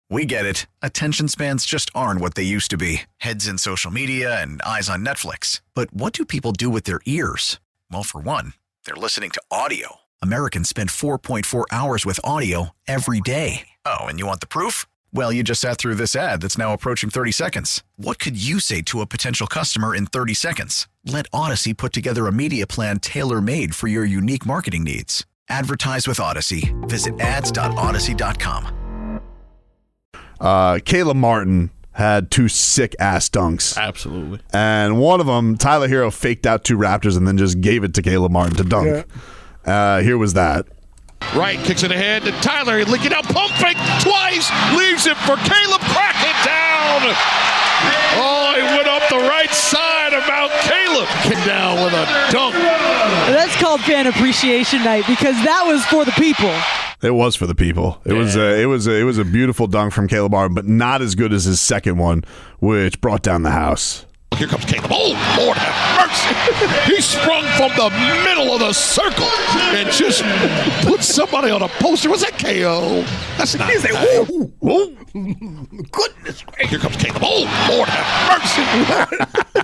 We get it. Attention spans just aren't what they used to be. Heads in social media and eyes on Netflix. But what do people do with their ears? Well, for one, they're listening to audio. Americans spend 4.4 hours with audio every day. Oh, and you want the proof? Well, you just sat through this ad that's now approaching 30 seconds. What could you say to a potential customer in 30 seconds? Let Odyssey put together a media plan tailor-made for your unique marketing needs. Advertise with Odyssey. Visit ads.odyssey.com. Caleb Martin had two sick-ass dunks. Absolutely. And one of them, Tyler Hero faked out two Raptors and then just gave it to Caleb Martin to dunk. Yeah. Here was that. Right, kicks it ahead to Tyler. Licking out, pump fake twice. Leaves it for Caleb. Crack it down. Oh, he went up the right side of Mount Caleb. Get down with a dunk. That's called fan appreciation night because that was for the people. It was for the people. It was a beautiful dunk from Caleb Martin, but not as good as his second one, which brought down the house. Here comes Caleb. Oh, Lord have mercy. He sprung from the middle of the circle and just put somebody on a poster. Was that KO? That's not He's like, KO. oh, goodness gracious. Here comes Caleb. Oh, Lord have mercy.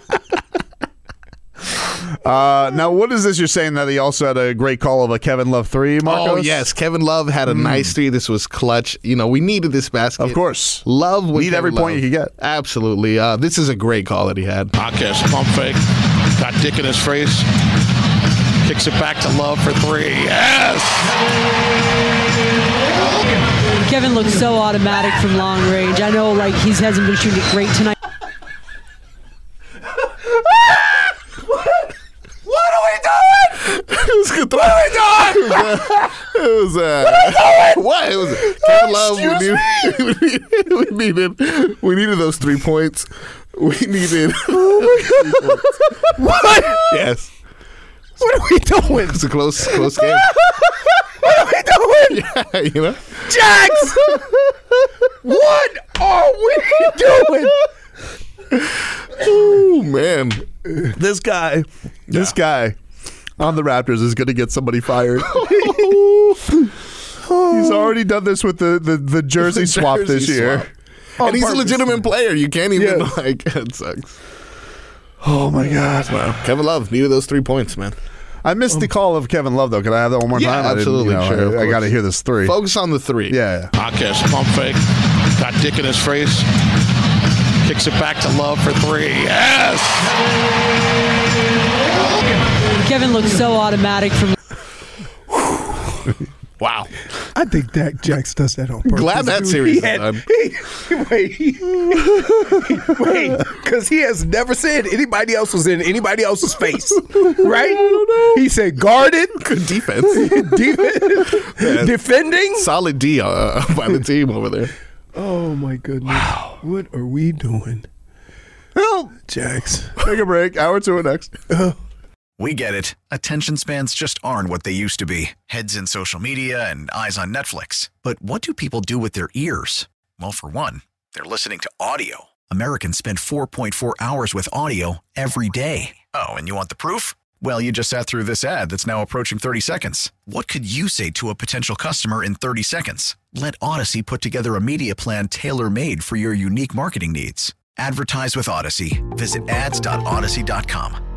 Now, what is this you're saying that he also had a great call of a Kevin Love three, Marcos? Oh, yes. Kevin Love had a nice three. This was clutch. You know, we needed this basket. Of course. Love with Need every Kevin point Love. you can get. Absolutely. This is a great call that he had. Marquez, pump fake. Got Dick in his face. Kicks it back to Love for three. Yes! Kevin looks so automatic from long range. I know, like, he hasn't been shooting it great tonight. What are we doing? What are we doing? It was what? It was Kevin Love. We needed those 3 points. We needed. What? Yes. What are we doing? It's a close game. What are we doing? Yeah, you know. Jax! What are we doing? Oh man, This guy on the Raptors is going to get somebody fired. He's already done this with the jersey swap this year. And he's a legitimate player. You can't even it sucks. Oh my God. Wow. Kevin Love needed those 3 points, man. I missed the call of Kevin Love, though. Can I have that one more Yeah, time? absolutely. Sure, I got to hear this three. Focus on the three. Yeah. Marquez, pump fake. Got Dick in his face. Kicks it back to Love for three. Yes! Kevin looks so automatic from. Wow. I think Dak Jax does that on purpose. Glad that dude. series He is done. Wait, because he has never said anybody else was in anybody else's face, right? He said guarded, Good defense. defending. Solid D by the team over there. Oh my goodness! Wow, what are we doing? Well, Jax, take a break. Hour two next. We get it. Attention spans just aren't what they used to be. Heads in social media and eyes on Netflix. But what do people do with their ears? Well, for one, they're listening to audio. Americans spend 4.4 hours with audio every day. Oh, and you want the proof? Well, you just sat through this ad that's now approaching 30 seconds. What could you say to a potential customer in 30 seconds? Let Odyssey put together a media plan tailor-made for your unique marketing needs. Advertise with Odyssey. Visit ads.odyssey.com.